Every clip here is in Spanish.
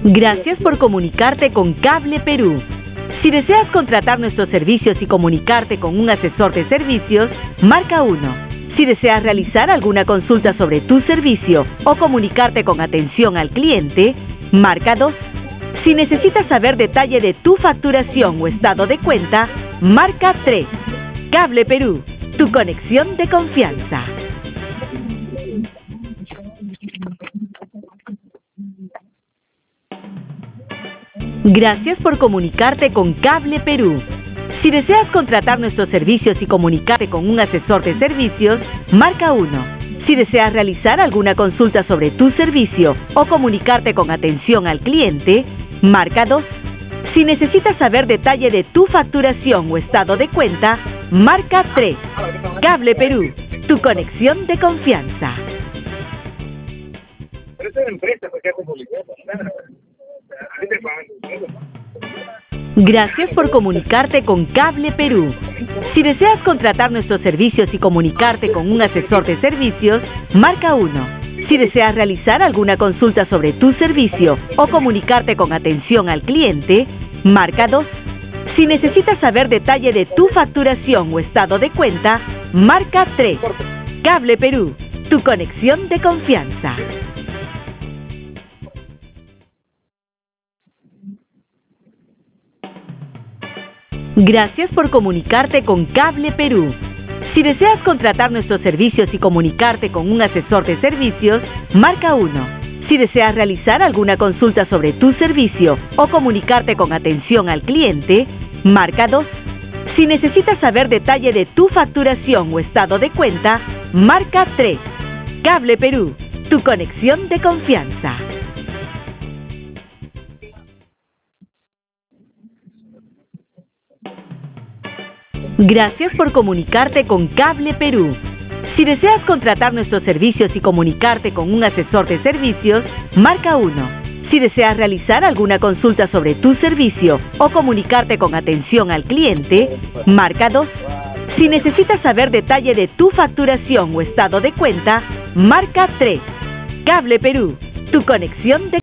Gracias por comunicarte con Cable Perú. Si deseas contratar nuestros servicios y comunicarte con un asesor de servicios, marca 1. Si deseas realizar alguna consulta sobre tu servicio o comunicarte con atención al cliente, marca 2. Si necesitas saber detalle de tu facturación o estado de cuenta, marca 3. Cable Perú, tu conexión de confianza. Gracias por comunicarte con Cable Perú. Si deseas contratar nuestros servicios y comunicarte con un asesor de servicios, marca 1. Si deseas realizar alguna consulta sobre tu servicio o comunicarte con atención al cliente, marca 2. Si necesitas saber detalle de tu facturación o estado de cuenta, marca 3. Cable Perú, tu conexión de confianza. Gracias por comunicarte con Cable Perú. Si deseas contratar nuestros servicios y comunicarte con un asesor de servicios, marca 1. Si deseas realizar alguna consulta sobre tu servicio o comunicarte con atención al cliente, marca 2. Si necesitas saber detalle de tu facturación o estado de cuenta, marca 3. Cable Perú, tu conexión de confianza. Gracias por comunicarte con Cable Perú. Si deseas contratar nuestros servicios y comunicarte con un asesor de servicios, marca 1. Si deseas realizar alguna consulta sobre tu servicio o comunicarte con atención al cliente, marca 2. Si necesitas saber detalle de tu facturación o estado de cuenta, marca 3. Cable Perú, tu conexión de confianza. Gracias por comunicarte con Cable Perú. Si deseas contratar nuestros servicios y comunicarte con un asesor de servicios, marca 1. Si deseas realizar alguna consulta sobre tu servicio o comunicarte con atención al cliente, marca 2. Si necesitas saber detalle de tu facturación o estado de cuenta, marca 3. Cable Perú, tu conexión de...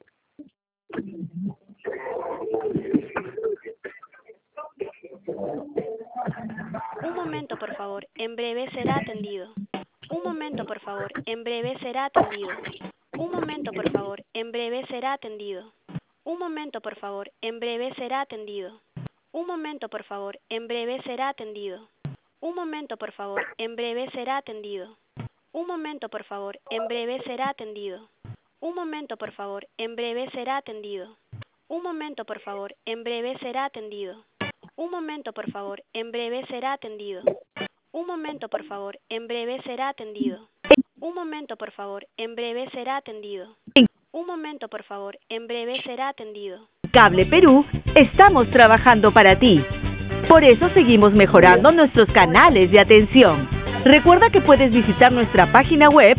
Un momento, por favor. En breve será atendido. Un momento, por favor. En breve será atendido. Un momento, por favor. En breve será atendido. Un momento, por favor. En breve será atendido. Un momento, por favor. En breve será atendido. Un momento, por favor. En breve será atendido. Un momento, por favor. En breve será atendido. Un momento, por favor. En breve será atendido. Un momento, por favor. En breve será atendido. Un momento, por favor. En breve será atendido. Un momento, por favor. En breve será atendido. Un momento, por favor. En breve será atendido. Un momento, por favor. En breve será atendido. Cable Perú, estamos trabajando para ti. Por eso seguimos mejorando nuestros canales de atención. Recuerda que puedes visitar nuestra página web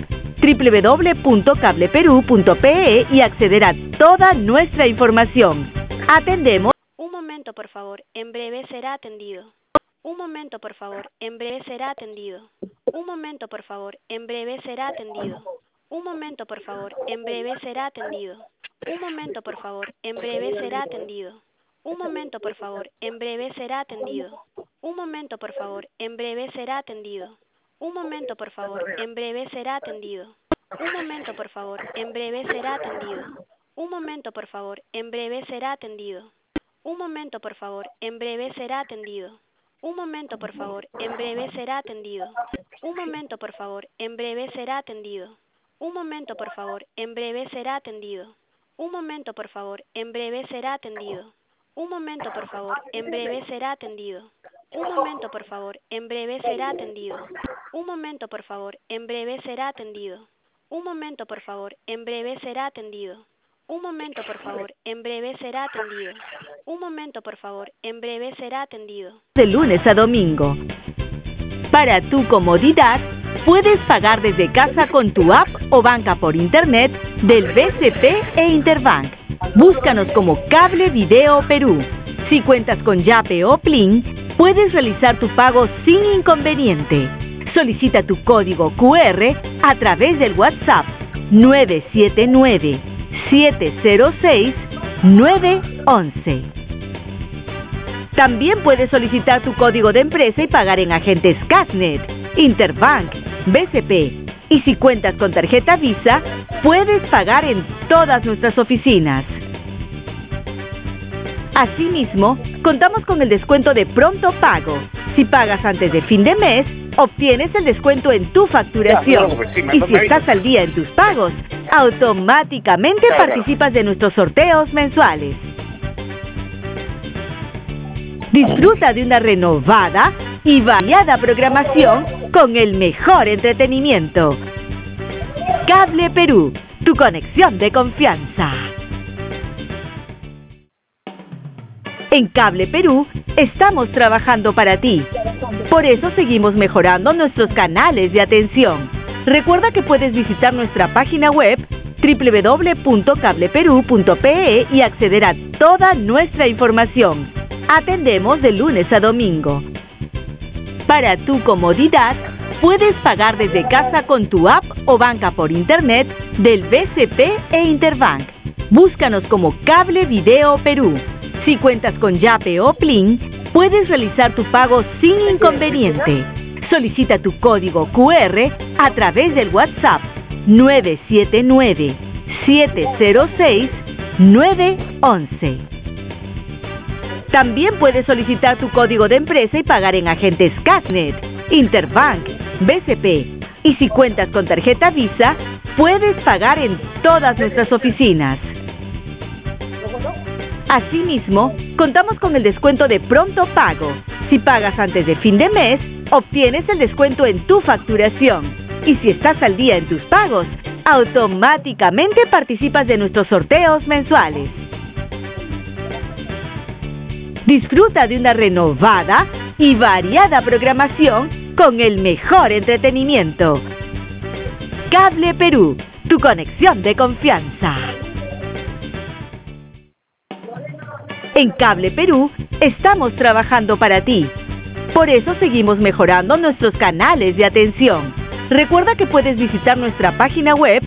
www.cableperu.pe y acceder a toda nuestra información. Atendemos. Un momento, por favor. En breve será atendido. Un momento, por favor. En breve será atendido. Un momento, por favor. En breve será atendido. Un momento, por favor. En breve será atendido. Un momento, por favor. En breve será atendido. Un momento, por favor. En breve será atendido. Un momento, por favor. En breve será atendido. Un momento, por favor. En breve será atendido. Un momento, por favor. En breve será atendido. Un momento, por favor. En breve será atendido. Un momento, por favor. En breve será atendido. Un momento, por favor. En breve será atendido. Un momento, por favor. En breve será atendido. Un momento, por favor. En breve será atendido. Un momento, por favor. En breve será atendido. Un momento, por favor. En breve será atendido. Un momento, por favor. En breve será atendido. Un momento, por favor. En breve será atendido. Un momento, por favor. En breve será atendido. Un momento, por favor. En breve será atendido. Un momento, por favor. En breve será atendido. De lunes a domingo. Para tu comodidad, puedes pagar desde casa con tu app o banca por internet del BCP e Interbank. Búscanos como Cable Video Perú. Si cuentas con Yape o Plin, puedes realizar tu pago sin inconveniente. Solicita tu código QR a través del WhatsApp 979-706 911. También puedes solicitar tu código de empresa y pagar en agentes Cashnet, Interbank, BCP. Y si cuentas con tarjeta Visa, puedes pagar en todas nuestras oficinas. Asimismo, contamos con el descuento de pronto pago. Si pagas antes de fin de mes, obtienes el descuento en tu facturación. Y si estás al día en tus pagos, automáticamente participas de nuestros sorteos mensuales. Disfruta de una renovada y variada programación con el mejor entretenimiento. Cable Perú, tu conexión de confianza. En Cable Perú estamos trabajando para ti. Por eso seguimos mejorando nuestros canales de atención. Recuerda que puedes visitar nuestra página web www.cableperu.pe y acceder a toda nuestra información. Atendemos de lunes a domingo. Para tu comodidad, puedes pagar desde casa con tu app o banca por internet del BCP e Interbank. Búscanos como Cable Video Perú. Si cuentas con Yape o Plin, puedes realizar tu pago sin inconveniente. Solicita tu código QR a través del WhatsApp 979-706-911. También puedes solicitar tu código de empresa y pagar en agentes Cashnet, Interbank, BCP. Y si cuentas con tarjeta Visa, puedes pagar en todas nuestras oficinas. Asimismo, contamos con el descuento de pronto pago. Si pagas antes de fin de mes, obtienes el descuento en tu facturación. Y si estás al día en tus pagos, automáticamente participas de nuestros sorteos mensuales. Disfruta de una renovada y variada programación con el mejor entretenimiento. Cable Perú, tu conexión de confianza. En Cable Perú estamos trabajando para ti. Por eso seguimos mejorando nuestros canales de atención. Recuerda que puedes visitar nuestra página web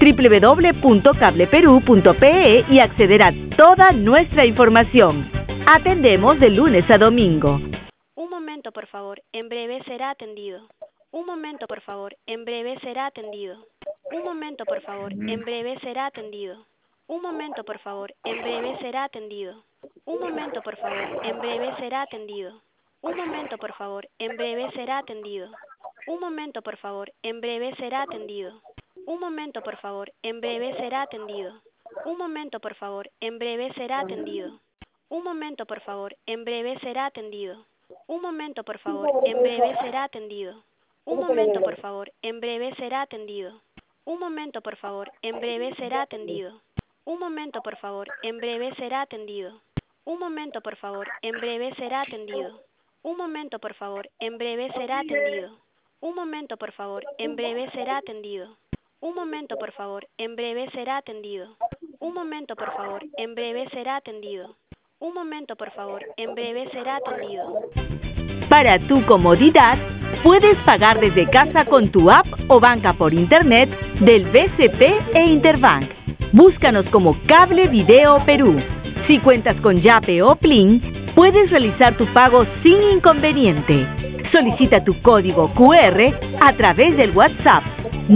www.cableperu.pe y acceder a toda nuestra información. Atendemos de lunes a domingo. Un momento, por favor. En breve será atendido. Un momento, por favor. En breve será atendido. Un momento, por favor. En breve será atendido. Un momento, por favor. En breve será atendido. Un momento, por favor. En breve será atendido. Un momento, por favor. En breve será atendido. Un momento, por favor. En breve será atendido. Un momento, por favor. En breve será atendido. Un momento, por favor. En breve será atendido. Un momento, por favor. En breve será atendido. Un momento, por favor. En breve será atendido. Un momento, por favor. En breve será atendido. Un momento, por favor. En breve será atendido. Un momento, por favor. En breve será atendido. Un momento, por favor. En breve será atendido. Un momento, por favor. En breve será atendido. Un momento, por favor. En breve será atendido. Un momento, por favor. En breve será atendido. Un momento, por favor. En breve será atendido. Un momento, por favor. En breve será atendido. Para tu comodidad, puedes pagar desde casa con tu app o banca por internet del BCP e Interbank. Búscanos como Cable Video Perú. Si cuentas con Yape o Plin, puedes realizar tu pago sin inconveniente. Solicita tu código QR a través del WhatsApp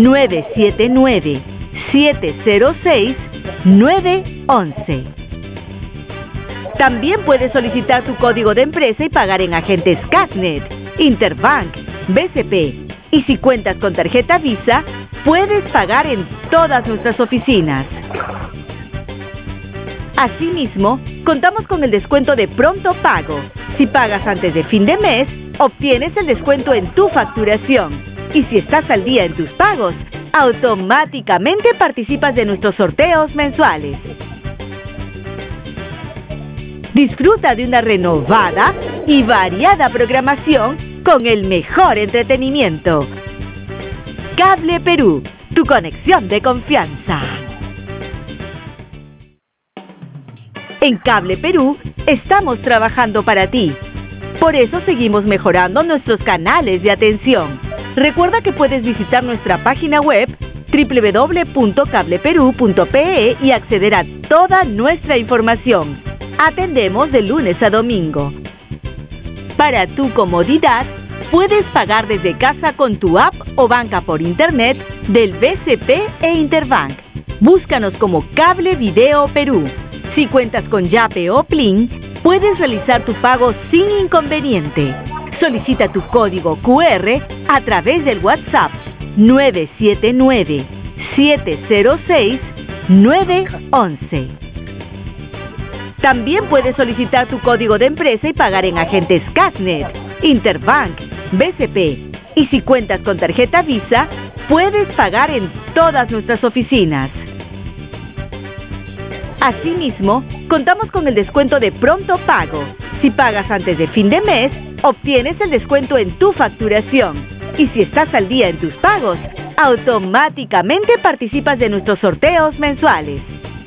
979-706-911. También puedes solicitar tu código de empresa y pagar en agentes Cashnet, Interbank, BCP. Y si cuentas con tarjeta Visa, puedes pagar en todas nuestras oficinas. Asimismo, contamos con el descuento de pronto pago. Si pagas antes de fin de mes, obtienes el descuento en tu facturación. Y si estás al día en tus pagos, automáticamente participas de nuestros sorteos mensuales. Disfruta de una renovada y variada programación con el mejor entretenimiento. Cable Perú, tu conexión de confianza. En Cable Perú estamos trabajando para ti. Por eso seguimos mejorando nuestros canales de atención. Recuerda que puedes visitar nuestra página web www.cableperú.pe y acceder a toda nuestra información. Atendemos de lunes a domingo. Para tu comodidad, puedes pagar desde casa con tu app o banca por internet del BCP e Interbank. Búscanos como Cable Video Perú. Si cuentas con Yape o Plin, puedes realizar tu pago sin inconveniente. Solicita tu código QR a través del WhatsApp 979-706-911. También puedes solicitar tu código de empresa y pagar en agentes Casnet, Interbank, BCP. Y si cuentas con tarjeta Visa, puedes pagar en todas nuestras oficinas. Asimismo, contamos con el descuento de pronto pago. Si pagas antes de fin de mes, obtienes el descuento en tu facturación. Y si estás al día en tus pagos, automáticamente participas de nuestros sorteos mensuales.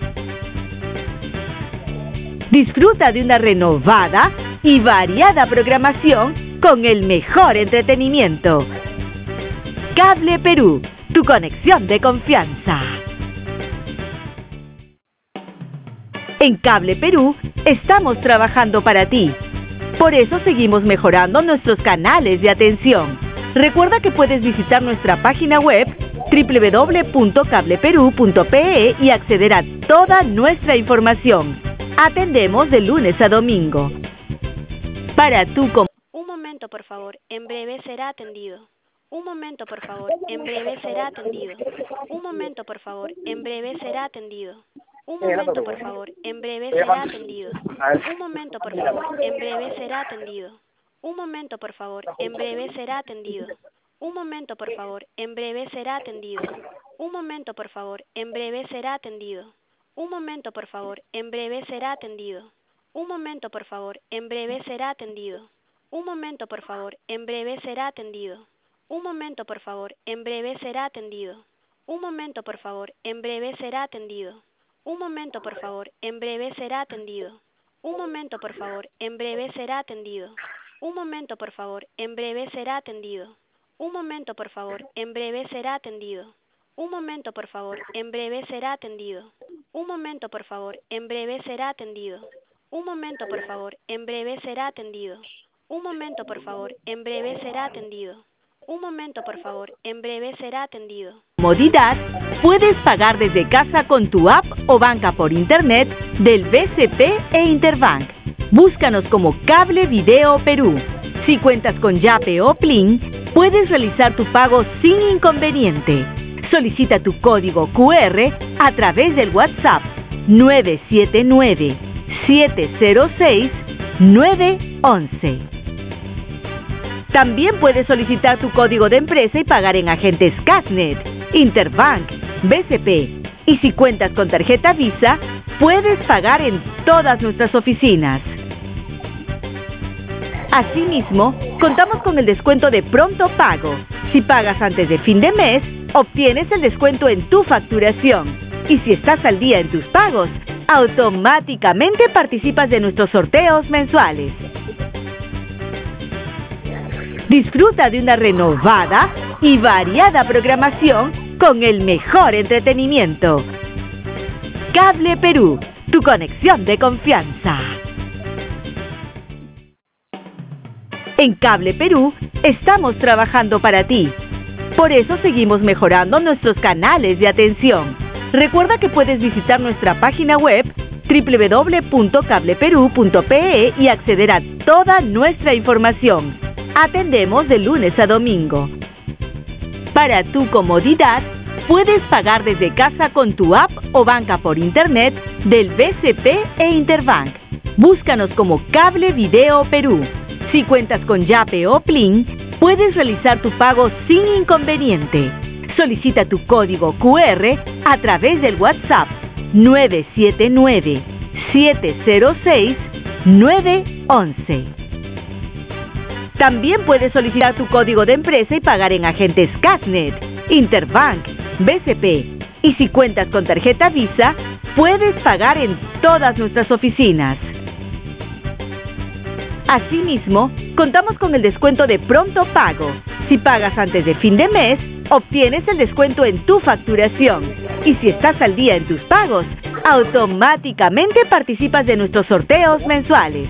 Disfruta de una renovada y variada programación con el mejor entretenimiento. Cable Perú, tu conexión de confianza. En Cable Perú estamos trabajando para ti. Por eso seguimos mejorando nuestros canales de atención. Recuerda que puedes visitar nuestra página web www.cableperú.pe y acceder a toda nuestra información. Atendemos de lunes a domingo. Para tu Un momento, por favor. En breve será atendido. Un momento, por favor. En breve será atendido. Un momento, por favor. En breve será atendido. Un momento, por favor. En breve será atendido. Un momento, por favor. En breve será atendido. Un momento, por favor. En breve será atendido. Un momento, por favor. En breve será atendido. Un momento, por favor. En breve será atendido. Un momento, por favor. En breve será atendido. Un momento, por favor. En breve será atendido. Un momento, por favor. En breve será atendido. Un momento, por favor. En breve será atendido. Un momento, por favor. En breve será atendido. Un momento, por favor. En breve será atendido. Un momento, por favor. En breve será atendido. Un momento, por favor. En breve será atendido. Un momento, por favor. En breve será atendido. Un momento, por favor. En breve será atendido. Un momento, por favor. En breve será atendido. Un momento, por favor. En breve será atendido. Un momento, por favor. En breve será atendido. Un momento, por favor. En breve será atendido. Comodidad, puedes pagar desde casa con tu app o banca por internet del BCP e Interbank. Búscanos como Cable Video Perú. Si cuentas con Yape o Plin, puedes realizar tu pago sin inconveniente. Solicita tu código QR a través del WhatsApp 979-706-911. También puedes solicitar tu código de empresa y pagar en agentes Casnet, Interbank, BCP. Y si cuentas con tarjeta Visa, puedes pagar en todas nuestras oficinas. Asimismo, contamos con el descuento de pronto pago. Si pagas antes de fin de mes, obtienes el descuento en tu facturación. Y si estás al día en tus pagos, automáticamente participas de nuestros sorteos mensuales. Disfruta de una renovada y variada programación con el mejor entretenimiento. Cable Perú, tu conexión de confianza. En Cable Perú estamos trabajando para ti. Por eso seguimos mejorando nuestros canales de atención. Recuerda que puedes visitar nuestra página web www.cableperú.pe y acceder a toda nuestra información. Atendemos de lunes a domingo. Para tu comodidad, puedes pagar desde casa con tu app o banca por internet del BCP e Interbank. Búscanos como Cable Video Perú. Si cuentas con Yape o Plin, puedes realizar tu pago sin inconveniente. Solicita tu código QR a través del WhatsApp 979-706-911. También puedes solicitar tu código de empresa y pagar en agentes Casnet, Interbank, BCP. Y si cuentas con tarjeta Visa, puedes pagar en todas nuestras oficinas. Asimismo, contamos con el descuento de pronto pago. Si pagas antes de fin de mes, obtienes el descuento en tu facturación. Y si estás al día en tus pagos, automáticamente participas de nuestros sorteos mensuales.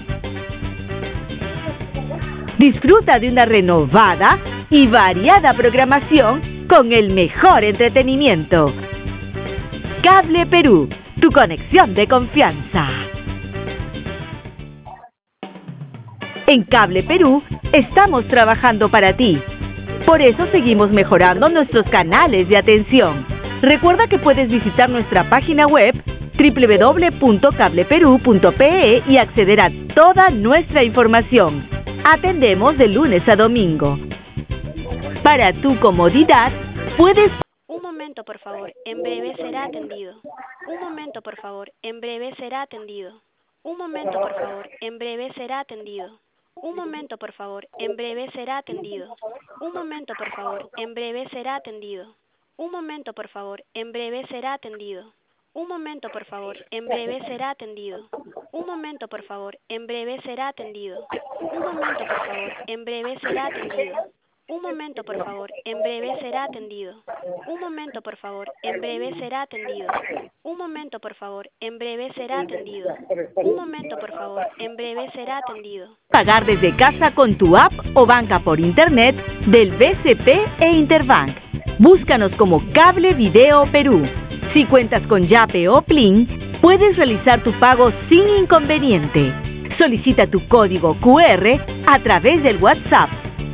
Disfruta de una renovada y variada programación con el mejor entretenimiento. Cable Perú, tu conexión de confianza. En Cable Perú estamos trabajando para ti. Por eso seguimos mejorando nuestros canales de atención. Recuerda que puedes visitar nuestra página web www.cableperú.pe y acceder a toda nuestra información. Atendemos de lunes a domingo. Para tu comodidad, puedes... Un momento, por favor. En breve será atendido. Un momento, por favor. En breve será atendido. Un momento, por favor. En breve será atendido. Un momento, por favor. En breve será atendido. Un momento, por favor. En breve será atendido. Un momento, por favor. En breve será atendido. Un momento, por favor. En breve será atendido. Un momento, por favor. En breve será atendido. Un momento, por favor. En breve será atendido. Un momento, por favor. En breve será atendido. Un momento, por favor. En breve será atendido. Un momento, por favor. En breve será atendido. Un momento, por favor. En breve será atendido. Pagar desde casa con tu app o banca por internet del BCP e Interbank. Búscanos como Cable Video Perú. Si cuentas con Yape o Plin, puedes realizar tu pago sin inconveniente. Solicita tu código QR a través del WhatsApp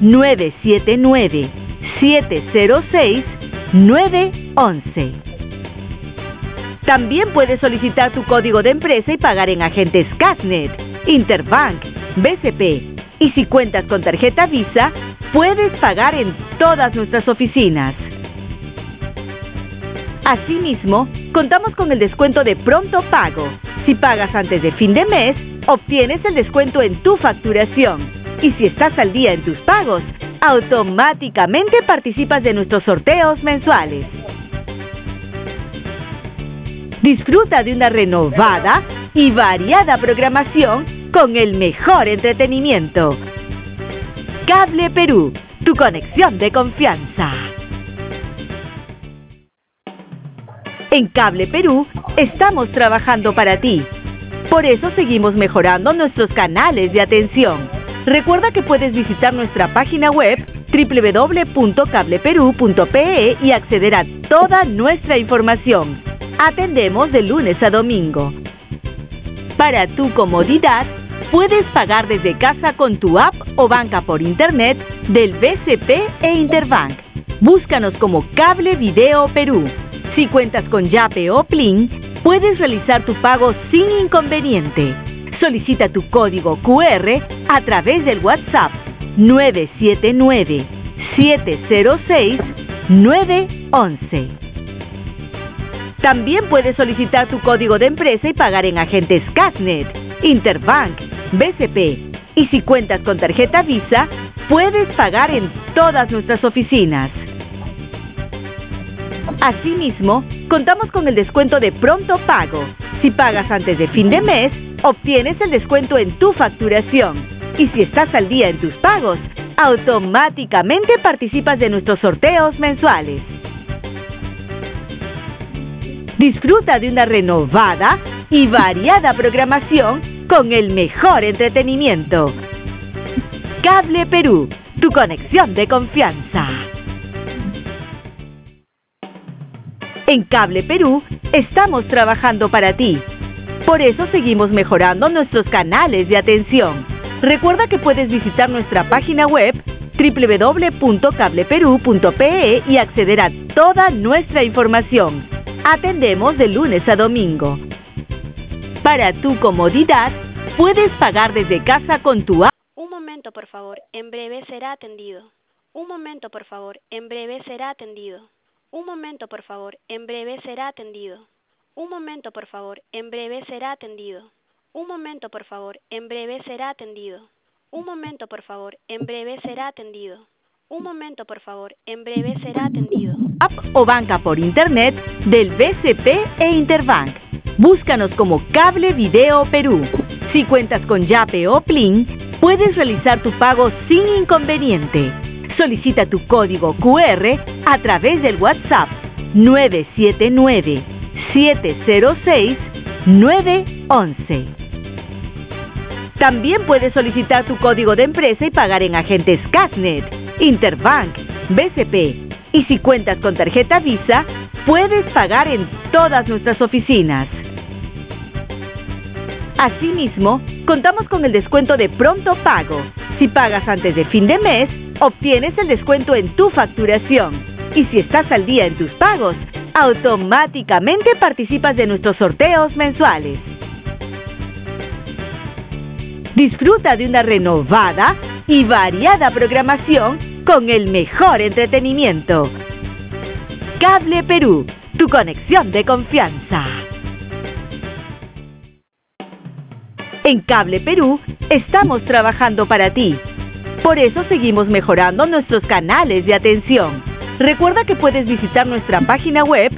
979-706-911. También puedes solicitar tu código de empresa y pagar en agentes Casnet, Interbank, BCP. Y si cuentas con tarjeta Visa, puedes pagar en todas nuestras oficinas. Asimismo, contamos con el descuento de pronto pago. Si pagas antes de fin de mes, obtienes el descuento en tu facturación. Y si estás al día en tus pagos, automáticamente participas de nuestros sorteos mensuales. Disfruta de una renovada y variada programación con el mejor entretenimiento. Cable Perú, tu conexión de confianza. En Cable Perú estamos trabajando para ti. Por eso seguimos mejorando nuestros canales de atención. Recuerda que puedes visitar nuestra página web www.cableperú.pe y acceder a toda nuestra información. Atendemos de lunes a domingo. Para tu comodidad, puedes pagar desde casa con tu app o banca por internet del BCP e Interbank. Búscanos como Cable Video Perú. Si cuentas con Yape o Plin, puedes realizar tu pago sin inconveniente. Solicita tu código QR a través del WhatsApp 979-706-911. También puedes solicitar tu código de empresa y pagar en agentes Casnet, Interbank, BCP. Y si cuentas con tarjeta Visa, puedes pagar en todas nuestras oficinas. Asimismo, contamos con el descuento de pronto pago. Si pagas antes de fin de mes, obtienes el descuento en tu facturación. Y si estás al día en tus pagos, automáticamente participas de nuestros sorteos mensuales. Disfruta de una renovada y variada programación con el mejor entretenimiento. Cable Perú, tu conexión de confianza. En Cable Perú estamos trabajando para ti. Por eso seguimos mejorando nuestros canales de atención. Recuerda que puedes visitar nuestra página web www.cableperú.pe y acceder a toda nuestra información. Atendemos de lunes a domingo. Para tu comodidad, puedes pagar desde casa con tu app. Un momento, por favor. En breve será atendido. Un momento, por favor. En breve será atendido. Un momento, por favor. En breve será atendido. Un momento, por favor. En breve será atendido. Un momento, por favor. En breve será atendido. Un momento, por favor. En breve será atendido. Un momento, por favor. En breve será atendido. App o banca por internet del BCP e Interbank. Búscanos como Cable Video Perú. Si cuentas con Yape o Plin, puedes realizar tu pago sin inconveniente. Solicita tu código QR a través del WhatsApp 979-706-911. También puedes solicitar tu código de empresa y pagar en agentes Casnet, Interbank, BCP. Y si cuentas con tarjeta Visa, puedes pagar en todas nuestras oficinas. Asimismo, contamos con el descuento de pronto pago. Si pagas antes de fin de mes, obtienes el descuento en tu facturación. Y si estás al día en tus pagos, automáticamente participas de nuestros sorteos mensuales. Disfruta de una renovada y variada programación con el mejor entretenimiento. Cable Perú, tu conexión de confianza. En Cable Perú estamos trabajando para ti. Por eso seguimos mejorando nuestros canales de atención. Recuerda que puedes visitar nuestra página web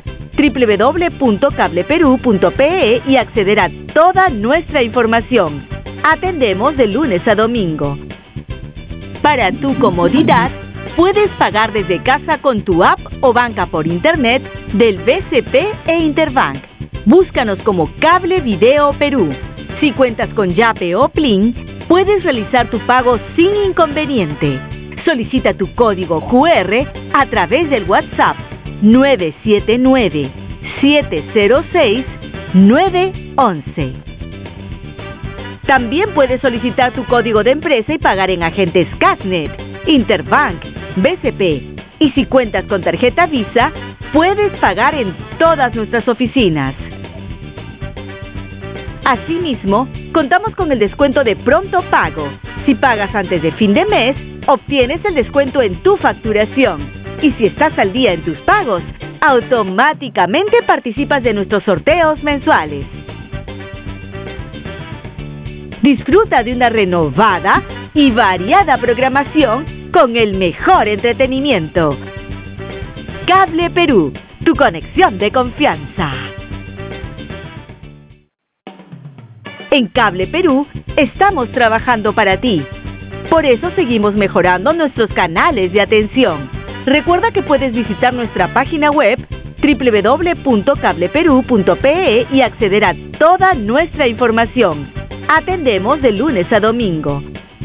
www.cableperú.pe y acceder a toda nuestra información. Atendemos de lunes a domingo. Para tu comodidad, puedes pagar desde casa con tu app o banca por internet del BCP e Interbank. Búscanos como Cable Video Perú. Si cuentas con Yape o Plin, puedes realizar tu pago sin inconveniente. Solicita tu código QR a través del WhatsApp 979-706-911. También puedes solicitar tu código de empresa y pagar en agentes Casnet, Interbank, BCP. Y si cuentas con tarjeta Visa, puedes pagar en todas nuestras oficinas. Asimismo, contamos con el descuento de pronto pago. Si pagas antes de fin de mes, obtienes el descuento en tu facturación. Y si estás al día en tus pagos, automáticamente participas de nuestros sorteos mensuales. Disfruta de una renovada y variada programación con el mejor entretenimiento. Cable Perú, tu conexión de confianza. En Cable Perú estamos trabajando para ti. Por eso seguimos mejorando nuestros canales de atención. Recuerda que puedes visitar nuestra página web www.cableperú.pe y acceder a toda nuestra información. Atendemos de lunes a domingo.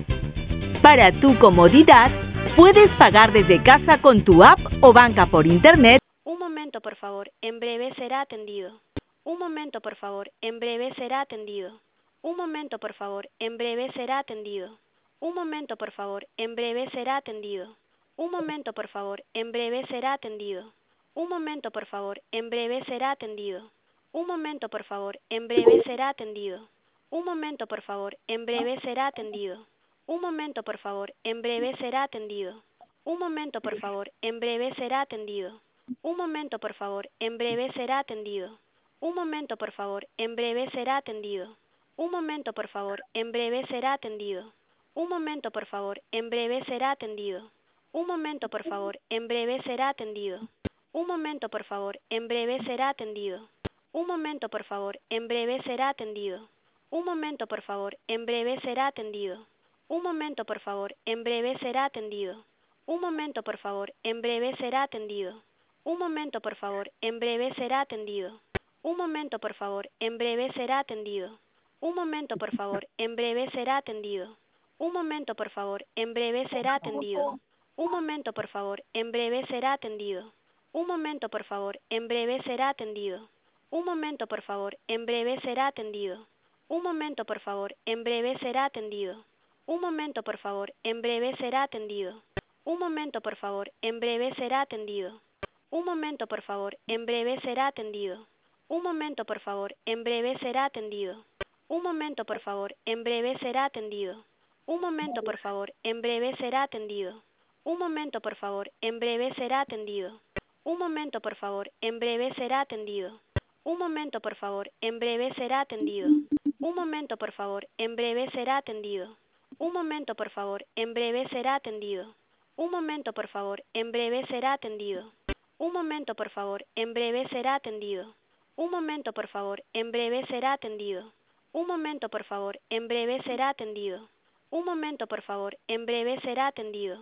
Para tu comodidad, puedes pagar desde casa con tu app o banca por internet. Un momento, por favor, en breve será atendido. Un momento, por favor, en breve será atendido. Un momento, por favor, en breve será atendido. Un momento, por favor, en breve será atendido. Un momento, por favor, en breve será atendido. Un momento, por favor, en breve será atendido. Un momento, por favor, en breve será atendido. Un momento, por favor, en breve será atendido. Un momento, por favor, en breve será atendido. Un momento, por favor, en breve será atendido. Un momento, por favor, en breve será atendido. Un momento, por favor, en breve será atendido. Un momento, por favor, en breve será atendido. Un momento, por favor, en breve será atendido. Un momento, por favor, en breve será atendido. Un momento, por favor, en breve será atendido. Un momento, por favor, en breve será atendido. Un momento, por favor, en breve será atendido. Un momento, por favor, en breve será atendido. Un momento, por favor, en breve será atendido. Un momento, por favor, en breve será atendido. Un momento, por favor, en breve será atendido. Un momento, por favor, en breve será atendido. Un momento, por favor, en breve será atendido. Un momento, por favor, en breve será atendido. Un momento, por favor, en breve será atendido. Un momento, por favor, en breve será atendido. Un momento, por favor, en breve será atendido. Un momento, por favor, en breve será atendido. Un momento, por favor, en breve será atendido. Un momento, por favor, en breve será atendido. Un momento, por favor, en breve será atendido. Un momento, por favor, en breve será atendido. Un momento, por favor, en breve será atendido. Un momento, por favor, en breve será atendido. Un momento, por favor, en breve será atendido. Un momento, por favor, en breve será atendido. Un momento, por favor, en breve será atendido. Un momento, por favor, en breve será atendido. Un momento, por favor, en breve será atendido. Un momento, por favor, en breve será atendido. Un momento, por favor, en breve será atendido. Un momento, por favor, en breve será atendido. Un momento, por favor, en breve será atendido.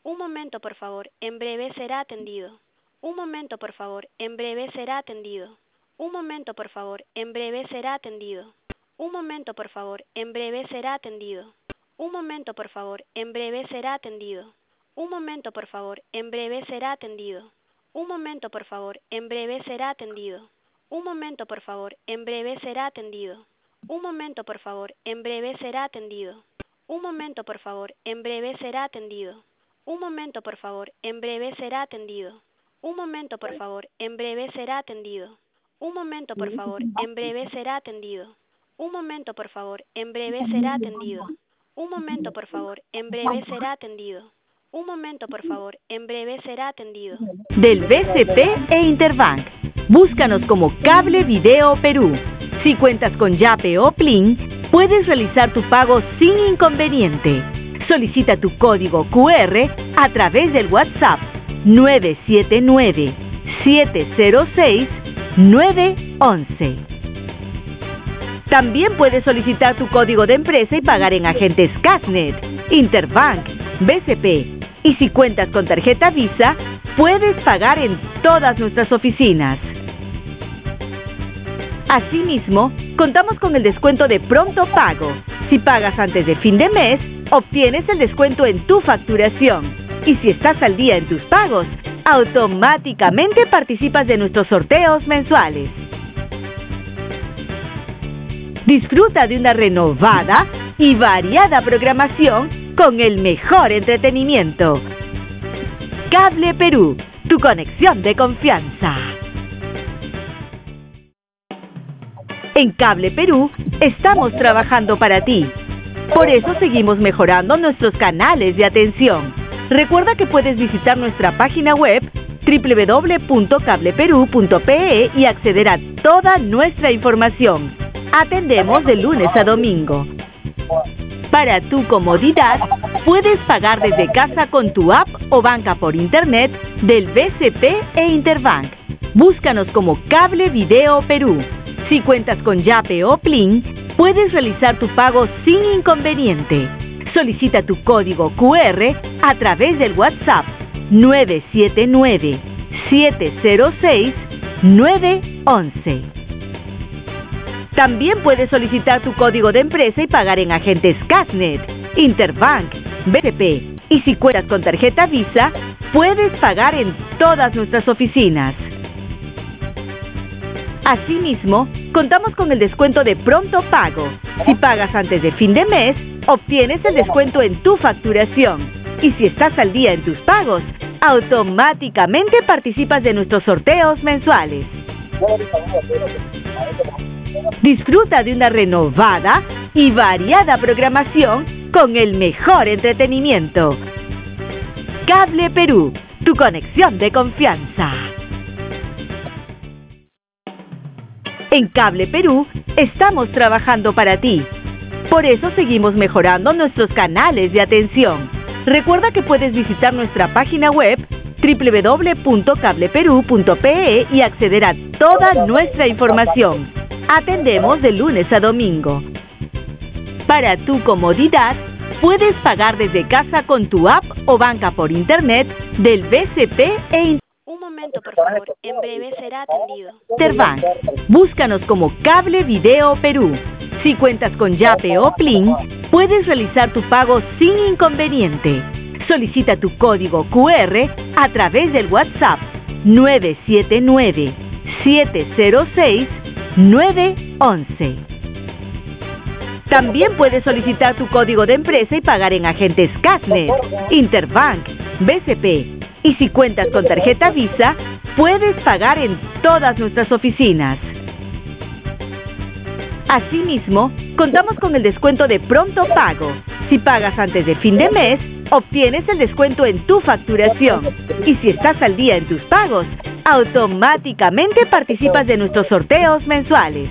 Un momento, por favor. En breve será atendido. Un momento, por favor. En breve será atendido. Un momento, por favor. En breve será atendido. Un momento, por favor. En breve será atendido. Un momento, por favor. En breve será atendido. Un momento, por favor. En breve será atendido. Un momento, por favor. En breve será atendido. Un momento, por favor. En breve será atendido. Un momento, por favor. En breve será atendido. Un momento, por favor. En breve será atendido. Un momento, por favor. En breve será atendido. Un momento, por favor. En breve será atendido. Un momento, por favor. En breve será atendido. Un momento, por favor. En breve será atendido. Un momento, por favor. En breve será atendido. Un momento, por favor. En breve será atendido. Del BCP e Interbank. Búscanos como Cable Video Perú. Si cuentas con Yape o Plin, puedes realizar tu pago sin inconveniente. Solicita tu código QR a través del WhatsApp 979-706-911. También puedes solicitar tu código de empresa y pagar en agentes Casnet, Interbank, BCP. Y si cuentas con tarjeta Visa, puedes pagar en todas nuestras oficinas. Asimismo, contamos con el descuento de pronto pago. Si pagas antes de fin de mes, obtienes el descuento en tu facturación. Y si estás al día en tus pagos, automáticamente participas de nuestros sorteos mensuales. Disfruta de una renovada y variada programación con el mejor entretenimiento. Cable Perú, tu conexión de confianza. En Cable Perú estamos trabajando para ti. Por eso seguimos mejorando nuestros canales de atención. Recuerda que puedes visitar nuestra página web www.cableperú.pe y acceder a toda nuestra información. Atendemos de lunes a domingo. Para tu comodidad, puedes pagar desde casa con tu app o banca por internet del BCP e Interbank. Búscanos como Cable Video Perú. Si cuentas con Yape o Plin, puedes realizar tu pago sin inconveniente. Solicita tu código QR a través del WhatsApp 979-706-911. También puedes solicitar tu código de empresa y pagar en agentes Casnet, Interbank, BCP. Y si cuentas con tarjeta Visa, puedes pagar en todas nuestras oficinas. Asimismo, contamos con el descuento de pronto pago. Si pagas antes de fin de mes, obtienes el descuento en tu facturación. Y si estás al día en tus pagos, automáticamente participas de nuestros sorteos mensuales. Disfruta de una renovada y variada programación con el mejor entretenimiento. Cable Perú, tu conexión de confianza. En Cable Perú estamos trabajando para ti. Por eso seguimos mejorando nuestros canales de atención. Recuerda que puedes visitar nuestra página web www.cableperú.pe y acceder a toda nuestra información. Atendemos de lunes a domingo. Para tu comodidad, puedes pagar desde casa con tu app o banca por internet del BCP e Un momento, por favor. En breve será atendido. Interbank. Búscanos como Cable Video Perú. Si cuentas con Yape o Plin, puedes realizar tu pago sin inconveniente. Solicita tu código QR a través del WhatsApp 979-706-911. También puedes solicitar tu código de empresa y pagar en agentes Casnet, Interbank, BCP. Y si cuentas con tarjeta Visa, puedes pagar en todas nuestras oficinas. Asimismo, contamos con el descuento de pronto pago. Si pagas antes de fin de mes, obtienes el descuento en tu facturación. Y si estás al día en tus pagos, automáticamente participas de nuestros sorteos mensuales.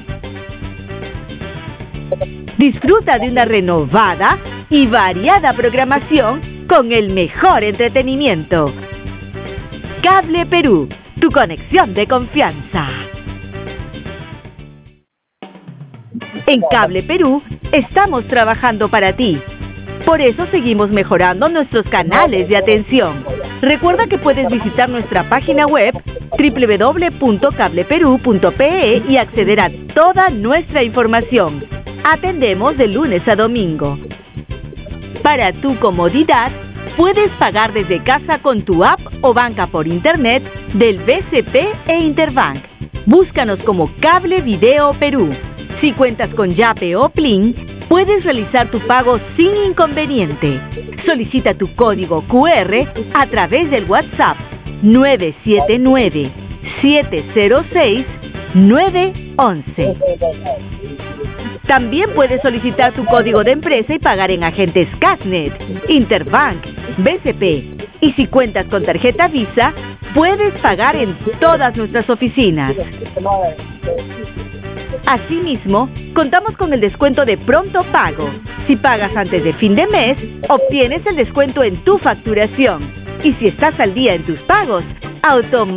Disfruta de una renovada y variada programación con el mejor entretenimiento. Cable Perú, tu conexión de confianza. En Cable Perú estamos trabajando para ti. Por eso seguimos mejorando nuestros canales de atención. Recuerda que puedes visitar nuestra página web www.cableperú.pe y acceder a toda nuestra información. Atendemos de lunes a domingo. Para tu comodidad, puedes pagar desde casa con tu app o banca por internet del BCP e Interbank. Búscanos como Cable Video Perú. Si cuentas con Yape o Plin, puedes realizar tu pago sin inconveniente. Solicita tu código QR a través del WhatsApp 979-706-911. También puedes solicitar tu código de empresa y pagar en agentes Casnet, Interbank, BCP. Y si cuentas con tarjeta Visa, puedes pagar en todas nuestras oficinas. Asimismo, contamos con el descuento de pronto pago. Si pagas antes de fin de mes, obtienes el descuento en tu facturación. Y si estás al día en tus pagos, automáticamente